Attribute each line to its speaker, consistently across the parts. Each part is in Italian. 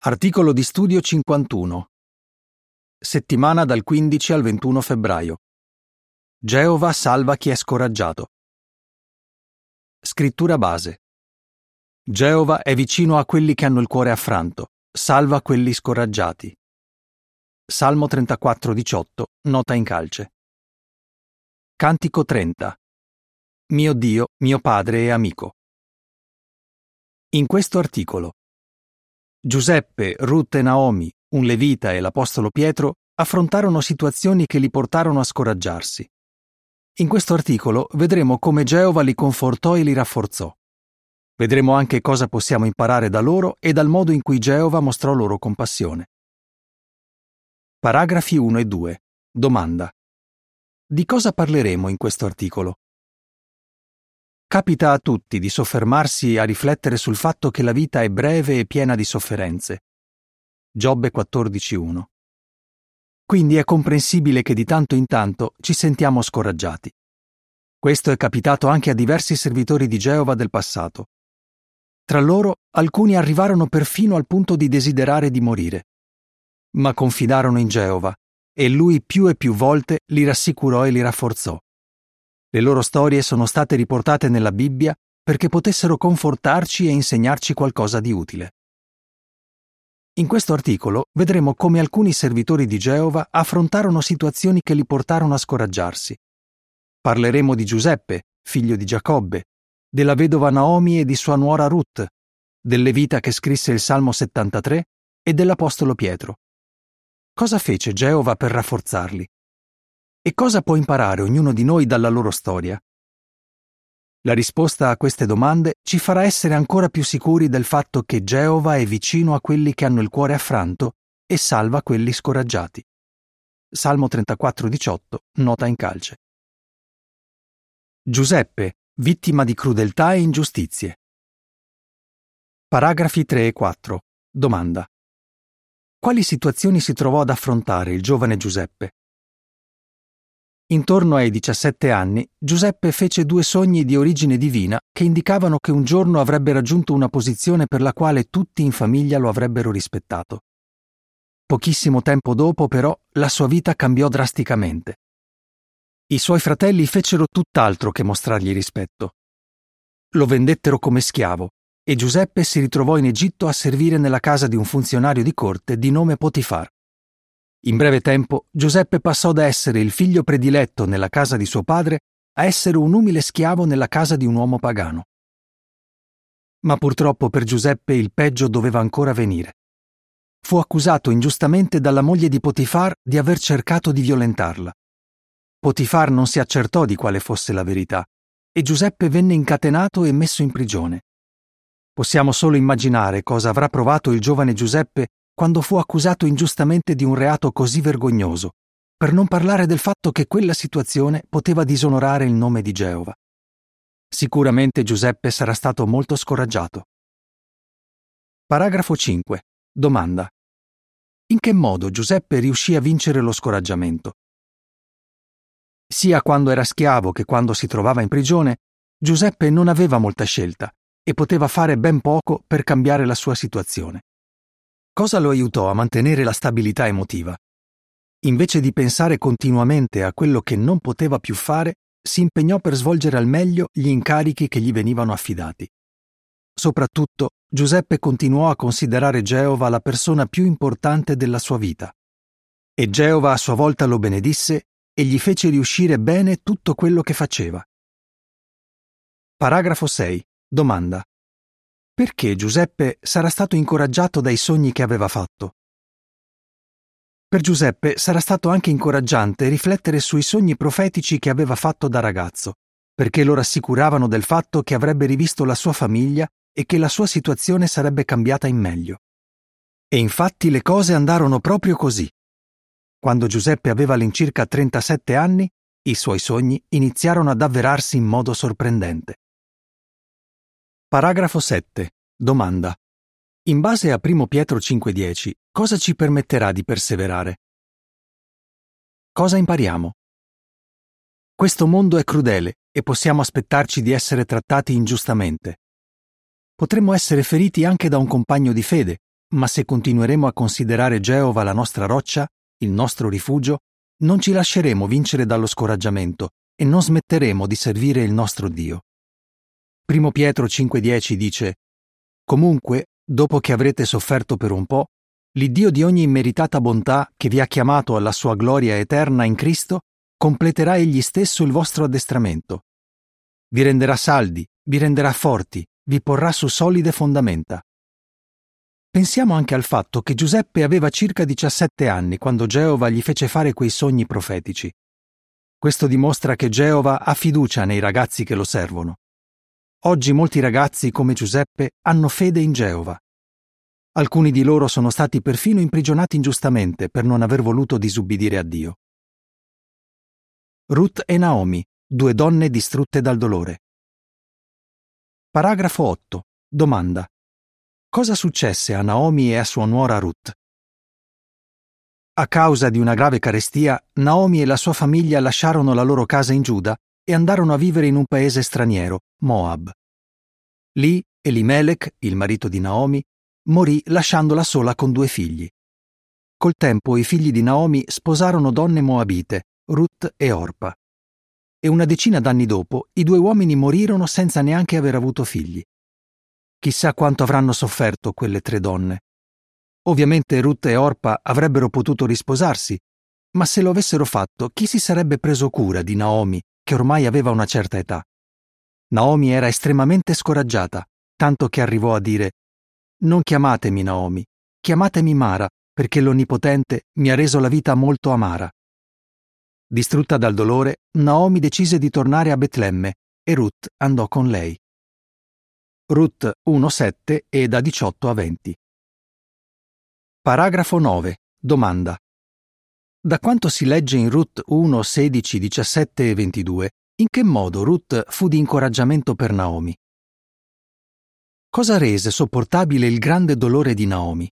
Speaker 1: Articolo di studio 51. Settimana dal 15 al 21 febbraio. Geova salva chi è scoraggiato. Scrittura base. Geova è vicino a quelli che hanno il cuore affranto, salva quelli scoraggiati. Salmo 34,18, nota in calce. Cantico 30. Mio Dio, mio Padre e amico. In questo articolo Giuseppe, Ruth e Naomi, un levita e l'apostolo Pietro affrontarono situazioni che li portarono a scoraggiarsi. In questo articolo vedremo come Geova li confortò e li rafforzò. Vedremo anche cosa possiamo imparare da loro e dal modo in cui Geova mostrò loro compassione. Paragrafi 1 e 2. Domanda. Di cosa parleremo in questo articolo? Capita a tutti di soffermarsi a riflettere sul fatto che la vita è breve e piena di sofferenze. Giobbe 14,1. Quindi è comprensibile che di tanto in tanto ci sentiamo scoraggiati. Questo è capitato anche a diversi servitori di Geova del passato. Tra loro, alcuni arrivarono perfino al punto di desiderare di morire. Ma confidarono in Geova e lui più e più volte li rassicurò e li rafforzò. Le loro storie sono state riportate nella Bibbia perché potessero confortarci e insegnarci qualcosa di utile. In questo articolo vedremo come alcuni servitori di Geova affrontarono situazioni che li portarono a scoraggiarsi. Parleremo di Giuseppe, figlio di Giacobbe, della vedova Naomi e di sua nuora Ruth, del levita che scrisse il Salmo 73 e dell'apostolo Pietro. Cosa fece Geova per rafforzarli? E cosa può imparare ognuno di noi dalla loro storia? La risposta a queste domande ci farà essere ancora più sicuri del fatto che Geova è vicino a quelli che hanno il cuore affranto e salva quelli scoraggiati. Salmo 34,18, nota in calce. Giuseppe, vittima di crudeltà e ingiustizie. Paragrafi 3 e 4. Domanda. Quali situazioni si trovò ad affrontare il giovane Giuseppe? Intorno ai 17 anni, Giuseppe fece 2 sogni di origine divina che indicavano che un giorno avrebbe raggiunto una posizione per la quale tutti in famiglia lo avrebbero rispettato. Pochissimo tempo dopo, però, la sua vita cambiò drasticamente. I suoi fratelli fecero tutt'altro che mostrargli rispetto. Lo vendettero come schiavo e Giuseppe si ritrovò in Egitto a servire nella casa di un funzionario di corte di nome Potifar. In breve tempo, Giuseppe passò da essere il figlio prediletto nella casa di suo padre a essere un umile schiavo nella casa di un uomo pagano. Ma purtroppo per Giuseppe il peggio doveva ancora venire. Fu accusato ingiustamente dalla moglie di Potifar di aver cercato di violentarla. Potifar non si accertò di quale fosse la verità e Giuseppe venne incatenato e messo in prigione. Possiamo solo immaginare cosa avrà provato il giovane Giuseppe quando fu accusato ingiustamente di un reato così vergognoso, per non parlare del fatto che quella situazione poteva disonorare il nome di Geova. Sicuramente Giuseppe sarà stato molto scoraggiato. Paragrafo 5. Domanda. In che modo Giuseppe riuscì a vincere lo scoraggiamento? Sia quando era schiavo che quando si trovava in prigione, Giuseppe non aveva molta scelta e poteva fare ben poco per cambiare la sua situazione. Cosa lo aiutò a mantenere la stabilità emotiva? Invece di pensare continuamente a quello che non poteva più fare, si impegnò per svolgere al meglio gli incarichi che gli venivano affidati. Soprattutto, Giuseppe continuò a considerare Geova la persona più importante della sua vita. E Geova a sua volta lo benedisse e gli fece riuscire bene tutto quello che faceva. Paragrafo 6. Domanda. Perché Giuseppe sarà stato incoraggiato dai sogni che aveva fatto? Per Giuseppe sarà stato anche incoraggiante riflettere sui sogni profetici che aveva fatto da ragazzo, perché lo rassicuravano del fatto che avrebbe rivisto la sua famiglia e che la sua situazione sarebbe cambiata in meglio. E infatti le cose andarono proprio così. Quando Giuseppe aveva all'incirca 37 anni, i suoi sogni iniziarono ad avverarsi in modo sorprendente. Paragrafo 7. Domanda. In base a 1 Pietro 5,10, cosa ci permetterà di perseverare? Cosa impariamo? Questo mondo è crudele e possiamo aspettarci di essere trattati ingiustamente. Potremmo essere feriti anche da un compagno di fede ma se continueremo a considerare Geova la nostra roccia, il nostro rifugio, non ci lasceremo vincere dallo scoraggiamento e non smetteremo di servire il nostro Dio. 1 Pietro 5,10 dice: «Comunque, dopo che avrete sofferto per un po', l'Iddio di ogni immeritata bontà che vi ha chiamato alla sua gloria eterna in Cristo completerà egli stesso il vostro addestramento. Vi renderà saldi, vi renderà forti, vi porrà su solide fondamenta». Pensiamo anche al fatto che Giuseppe aveva circa 17 anni quando Geova gli fece fare quei sogni profetici. Questo dimostra che Geova ha fiducia nei ragazzi che lo servono. Oggi molti ragazzi, come Giuseppe, hanno fede in Geova. Alcuni di loro sono stati perfino imprigionati ingiustamente per non aver voluto disubbidire a Dio. Ruth e Naomi, due donne distrutte dal dolore. Paragrafo 8. Domanda: cosa successe a Naomi e a sua nuora Ruth? A causa di una grave carestia, Naomi e la sua famiglia lasciarono la loro casa in Giuda e andarono a vivere in un paese straniero, Moab. Lì Elimelech, il marito di Naomi, morì lasciandola sola con 2 figli. Col tempo i figli di Naomi sposarono donne moabite, Ruth e Orpa. E una decina d'anni dopo i 2 uomini morirono senza neanche aver avuto figli. Chissà quanto avranno sofferto quelle 3 donne. Ovviamente Ruth e Orpa avrebbero potuto risposarsi, ma se lo avessero fatto, chi si sarebbe preso cura di Naomi, che ormai aveva una certa età? Naomi era estremamente scoraggiata, tanto che arrivò a dire: «Non chiamatemi Naomi, chiamatemi Mara, perché l'Onnipotente mi ha reso la vita molto amara». Distrutta dal dolore, Naomi decise di tornare a Betlemme e Ruth andò con lei. Ruth 1,7 e da 18 a 20. Paragrafo 9. Domanda: da quanto si legge in Ruth 1, 16, 17 e 22, in che modo Ruth fu di incoraggiamento per Naomi? Cosa rese sopportabile il grande dolore di Naomi?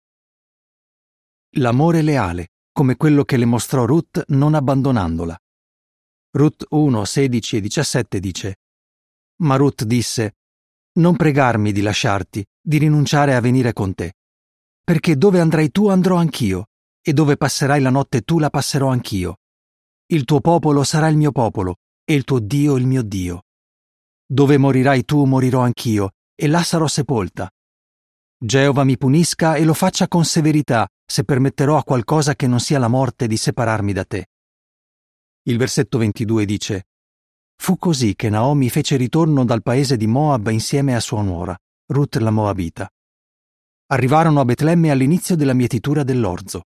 Speaker 1: L'amore leale, come quello che le mostrò Ruth non abbandonandola. Ruth 1, 16 e 17 dice: «Ma Ruth disse: non pregarmi di lasciarti, di rinunciare a venire con te, perché dove andrai tu andrò anch'io, e dove passerai la notte tu la passerò anch'io. Il tuo popolo sarà il mio popolo, e il tuo Dio il mio Dio. Dove morirai tu morirò anch'io, e là sarò sepolta. Geova mi punisca e lo faccia con severità, se permetterò a qualcosa che non sia la morte di separarmi da te». Il versetto 22 dice: «Fu così che Naomi fece ritorno dal paese di Moab insieme a sua nuora, Ruth la Moabita. Arrivarono a Betlemme all'inizio della mietitura dell'orzo.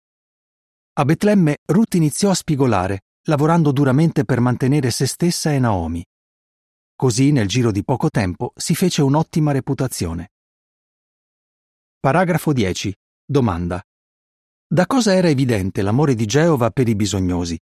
Speaker 1: A Betlemme Ruth iniziò a spigolare, lavorando duramente per mantenere se stessa e Naomi. Così, nel giro di poco tempo, si fece un'ottima reputazione. Paragrafo 10. Domanda: da cosa era evidente l'amore di Geova per i bisognosi?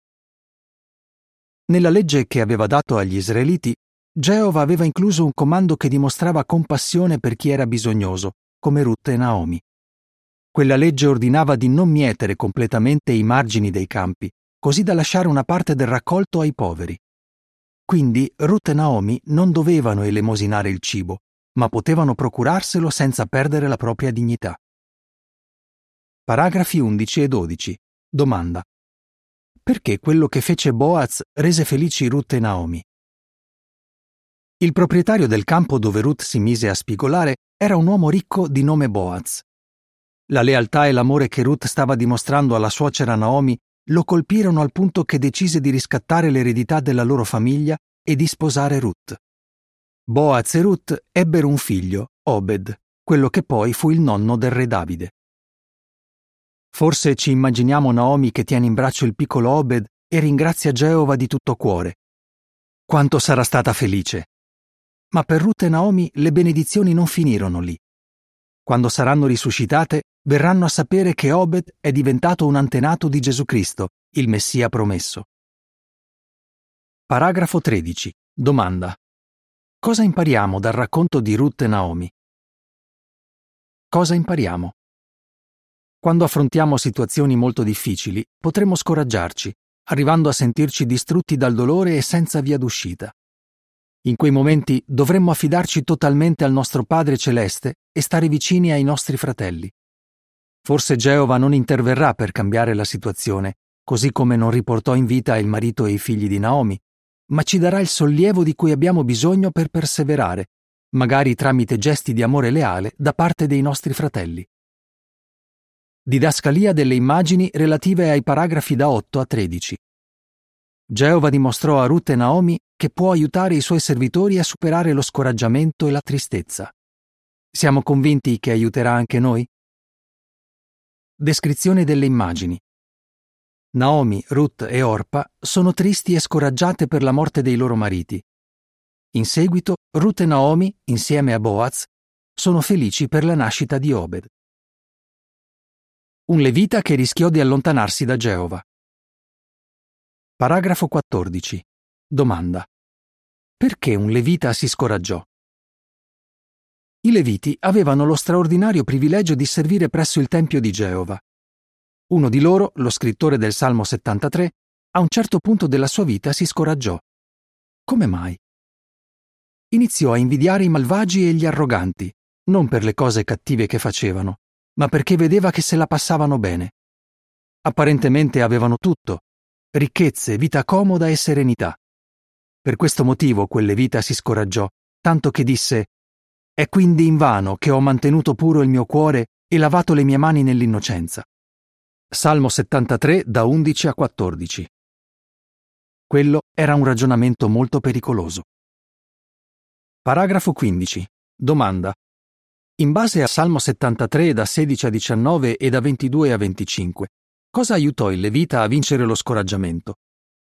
Speaker 1: Nella legge che aveva dato agli Israeliti, Geova aveva incluso un comando che dimostrava compassione per chi era bisognoso, come Ruth e Naomi. Quella legge ordinava di non mietere completamente i margini dei campi, così da lasciare una parte del raccolto ai poveri. Quindi Ruth e Naomi non dovevano elemosinare il cibo, ma potevano procurarselo senza perdere la propria dignità. Paragrafi 11 e 12. Domanda: perché quello che fece Boaz rese felici Ruth e Naomi? Il proprietario del campo dove Ruth si mise a spigolare era un uomo ricco di nome Boaz. La lealtà e l'amore che Ruth stava dimostrando alla suocera Naomi lo colpirono al punto che decise di riscattare l'eredità della loro famiglia e di sposare Ruth. Boaz e Ruth ebbero un figlio, Obed, quello che poi fu il nonno del re Davide. Forse ci immaginiamo Naomi che tiene in braccio il piccolo Obed e ringrazia Geova di tutto cuore. Quanto sarà stata felice! Ma per Ruth e Naomi le benedizioni non finirono lì. Quando saranno risuscitate, verranno a sapere che Obed è diventato un antenato di Gesù Cristo, il Messia promesso. Paragrafo 13. Domanda: cosa impariamo dal racconto di Ruth e Naomi? Cosa impariamo? Quando affrontiamo situazioni molto difficili, potremmo scoraggiarci, arrivando a sentirci distrutti dal dolore e senza via d'uscita. In quei momenti dovremmo affidarci totalmente al nostro Padre Celeste e stare vicini ai nostri fratelli. Forse Geova non interverrà per cambiare la situazione, così come non riportò in vita il marito e i figli di Naomi, ma ci darà il sollievo di cui abbiamo bisogno per perseverare, magari tramite gesti di amore leale da parte dei nostri fratelli. Didascalia delle immagini relative ai paragrafi da 8 a 13. Geova dimostrò a Ruth e Naomi che può aiutare i suoi servitori a superare lo scoraggiamento e la tristezza. Siamo convinti che aiuterà anche noi? Descrizione delle immagini. Naomi, Ruth e Orpa sono tristi e scoraggiate per la morte dei loro mariti. In seguito, Ruth e Naomi, insieme a Boaz, sono felici per la nascita di Obed. Un levita che rischiò di allontanarsi da Geova. Paragrafo 14. Domanda. Perché un levita si scoraggiò? I leviti avevano lo straordinario privilegio di servire presso il tempio di Geova. Uno di loro, lo scrittore del Salmo 73, a un certo punto della sua vita si scoraggiò. Come mai? Iniziò a invidiare i malvagi e gli arroganti, non per le cose cattive che facevano, ma perché vedeva che se la passavano bene. Apparentemente avevano tutto: ricchezze, vita comoda e serenità. Per questo motivo quel levita si scoraggiò, tanto che disse: «È quindi invano che ho mantenuto puro il mio cuore e lavato le mie mani nell'innocenza». Salmo 73 da 11 a 14. Quello era un ragionamento molto pericoloso. Paragrafo 15. Domanda. In base a Salmo 73 da 16 a 19 e da 22 a 25, cosa aiutò il levita a vincere lo scoraggiamento?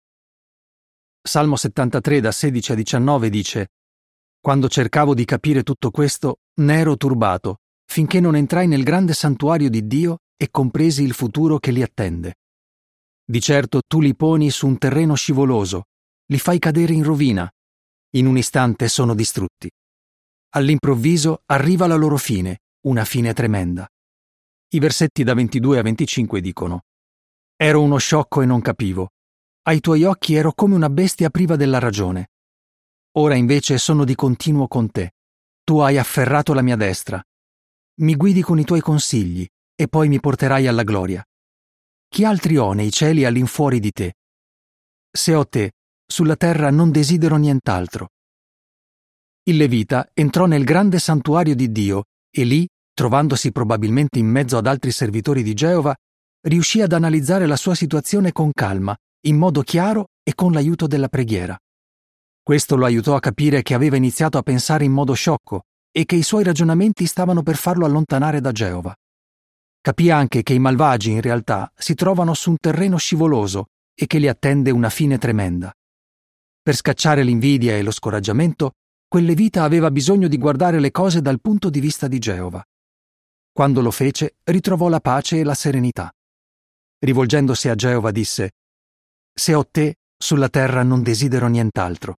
Speaker 1: Salmo 73 da 16 a 19 dice: «Quando cercavo di capire tutto questo, ne ero turbato, finché non entrai nel grande santuario di Dio e compresi il futuro che li attende. Di certo tu li poni su un terreno scivoloso, li fai cadere in rovina. In un istante sono distrutti. All'improvviso arriva la loro fine, una fine tremenda». I versetti da 22 a 25 dicono: «Ero uno sciocco e non capivo. Ai tuoi occhi ero come una bestia priva della ragione. Ora invece sono di continuo con te. Tu hai afferrato la mia destra. Mi guidi con i tuoi consigli e poi mi porterai alla gloria. Chi altri ho nei cieli all'infuori di te? Se ho te, sulla terra non desidero nient'altro». Il levita entrò nel grande santuario di Dio e lì, trovandosi probabilmente in mezzo ad altri servitori di Geova, riuscì ad analizzare la sua situazione con calma, in modo chiaro e con l'aiuto della preghiera. Questo lo aiutò a capire che aveva iniziato a pensare in modo sciocco e che i suoi ragionamenti stavano per farlo allontanare da Geova. Capì anche che i malvagi in realtà si trovano su un terreno scivoloso e che li attende una fine tremenda. Per scacciare l'invidia e lo scoraggiamento, quel levita aveva bisogno di guardare le cose dal punto di vista di Geova. Quando lo fece, ritrovò la pace e la serenità. Rivolgendosi a Geova disse: «Se ho te, sulla terra non desidero nient'altro».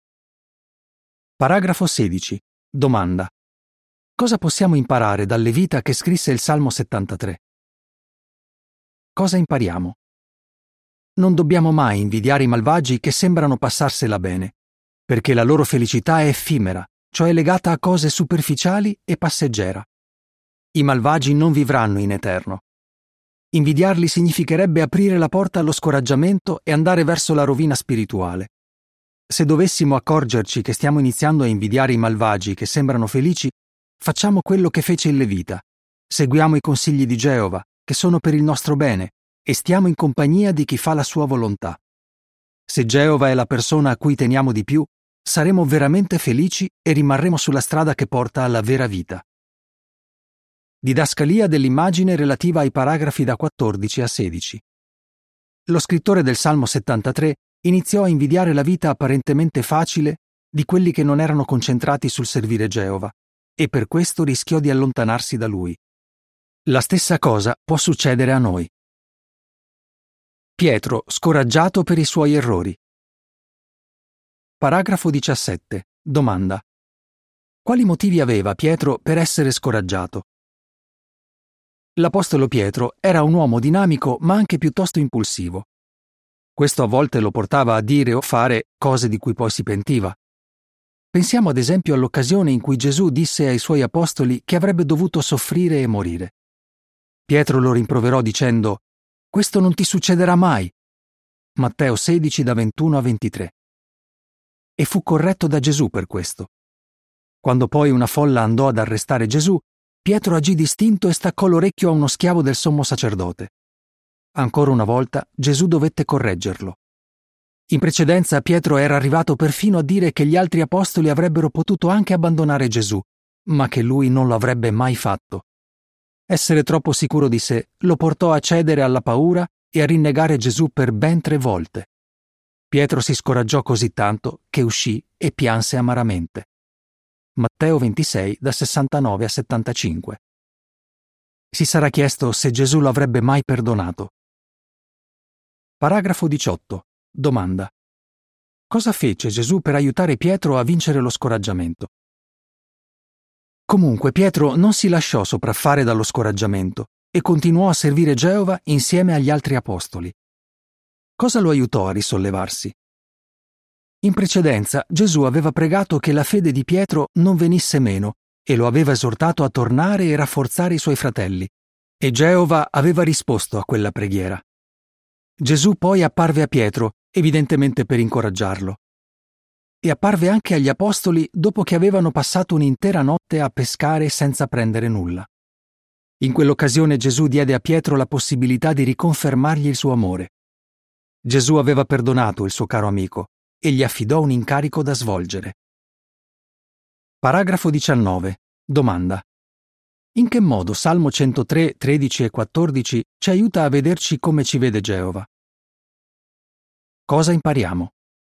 Speaker 1: Paragrafo 16. Domanda. Cosa possiamo imparare dal levita che scrisse il Salmo 73? Cosa impariamo? Non dobbiamo mai invidiare i malvagi che sembrano passarsela bene, perché la loro felicità è effimera, cioè legata a cose superficiali e passeggera. I malvagi non vivranno in eterno. Invidiarli significherebbe aprire la porta allo scoraggiamento e andare verso la rovina spirituale. Se dovessimo accorgerci che stiamo iniziando a invidiare i malvagi che sembrano felici, facciamo quello che fece il levita. Seguiamo i consigli di Geova, che sono per il nostro bene, e stiamo in compagnia di chi fa la sua volontà. Se Geova è la persona a cui teniamo di più, saremo veramente felici e rimarremo sulla strada che porta alla vera vita. Didascalia dell'immagine relativa ai paragrafi da 14 a 16. Lo scrittore del Salmo 73 iniziò a invidiare la vita apparentemente facile di quelli che non erano concentrati sul servire Geova, e per questo rischiò di allontanarsi da lui. La stessa cosa può succedere a noi. Pietro, scoraggiato per i suoi errori. Paragrafo 17. Domanda. Quali motivi aveva Pietro per essere scoraggiato? L'apostolo Pietro era un uomo dinamico ma anche piuttosto impulsivo. Questo a volte lo portava a dire o fare cose di cui poi si pentiva. Pensiamo ad esempio all'occasione in cui Gesù disse ai suoi apostoli che avrebbe dovuto soffrire e morire. Pietro lo rimproverò dicendo: «Questo non ti succederà mai». Matteo 16 da 21 a 23. E fu corretto da Gesù per questo. Quando poi una folla andò ad arrestare Gesù, Pietro agì distinto e staccò l'orecchio a uno schiavo del sommo sacerdote. Ancora una volta Gesù dovette correggerlo. In precedenza Pietro era arrivato perfino a dire che gli altri apostoli avrebbero potuto anche abbandonare Gesù, ma che lui non lo avrebbe mai fatto. Essere troppo sicuro di sé lo portò a cedere alla paura e a rinnegare Gesù per ben 3 volte. Pietro si scoraggiò così tanto che uscì e pianse amaramente. Matteo 26 da 69 a 75. Si sarà chiesto se Gesù lo avrebbe mai perdonato. Paragrafo 18. Domanda. Cosa fece Gesù per aiutare Pietro a vincere lo scoraggiamento? Comunque Pietro non si lasciò sopraffare dallo scoraggiamento e continuò a servire Geova insieme agli altri apostoli. Cosa lo aiutò a risollevarsi? In precedenza Gesù aveva pregato che la fede di Pietro non venisse meno e lo aveva esortato a tornare e rafforzare i suoi fratelli, e Geova aveva risposto a quella preghiera. Gesù poi apparve a Pietro, evidentemente per incoraggiarlo. E apparve anche agli apostoli dopo che avevano passato un'intera notte a pescare senza prendere nulla. In quell'occasione Gesù diede a Pietro la possibilità di riconfermargli il suo amore. Gesù aveva perdonato il suo caro amico e gli affidò un incarico da svolgere. Paragrafo 19. Domanda. In che modo Salmo 103, 13 e 14 ci aiuta a vederci come ci vede Geova? Cosa impariamo?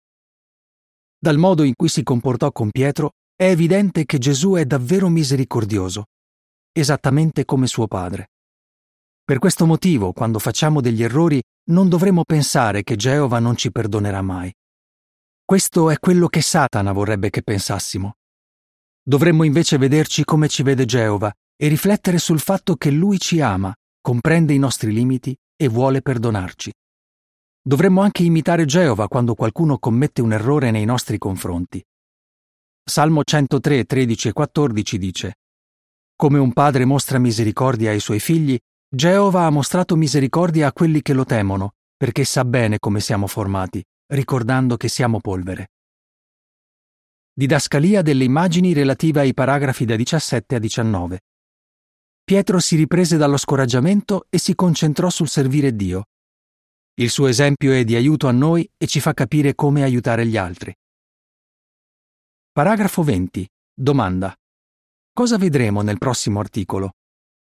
Speaker 1: Dal modo in cui si comportò con Pietro è evidente che Gesù è davvero misericordioso, esattamente come suo padre. Per questo motivo, quando facciamo degli errori, non dovremo pensare che Geova non ci perdonerà mai. Questo è quello che Satana vorrebbe che pensassimo. Dovremmo invece vederci come ci vede Geova e riflettere sul fatto che Lui ci ama, comprende i nostri limiti e vuole perdonarci. Dovremmo anche imitare Geova quando qualcuno commette un errore nei nostri confronti. Salmo 103, 13 e 14 dice: «Come un padre mostra misericordia ai suoi figli, Geova ha mostrato misericordia a quelli che lo temono, perché sa bene come siamo formati, ricordando che siamo polvere». Didascalia delle immagini relative ai paragrafi da 17 a 19. Pietro si riprese dallo scoraggiamento e si concentrò sul servire Dio. Il suo esempio è di aiuto a noi e ci fa capire come aiutare gli altri. Paragrafo 20. Domanda. Cosa vedremo nel prossimo articolo?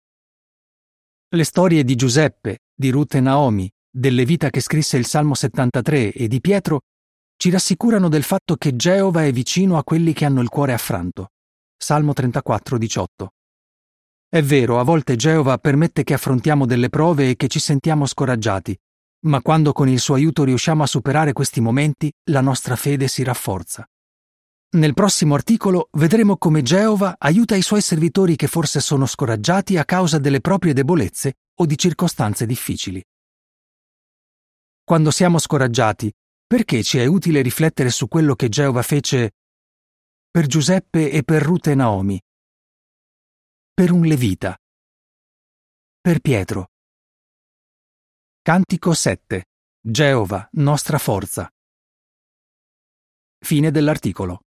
Speaker 1: Le storie di Giuseppe, di Ruth e Naomi, del Levita che scrisse il Salmo 73 e di Pietro ci rassicurano del fatto che Geova è vicino a quelli che hanno il cuore affranto. Salmo 34, 18. È vero, a volte Geova permette che affrontiamo delle prove e che ci sentiamo scoraggiati, ma quando con il suo aiuto riusciamo a superare questi momenti, la nostra fede si rafforza. Nel prossimo articolo vedremo come Geova aiuta i suoi servitori che forse sono scoraggiati a causa delle proprie debolezze o di circostanze difficili. Quando siamo scoraggiati, perché ci è utile riflettere su quello che Geova fece per Giuseppe e per Ruth e Naomi, per un Levita, per Pietro? Cantico 7. Geova, nostra forza. Fine dell'articolo.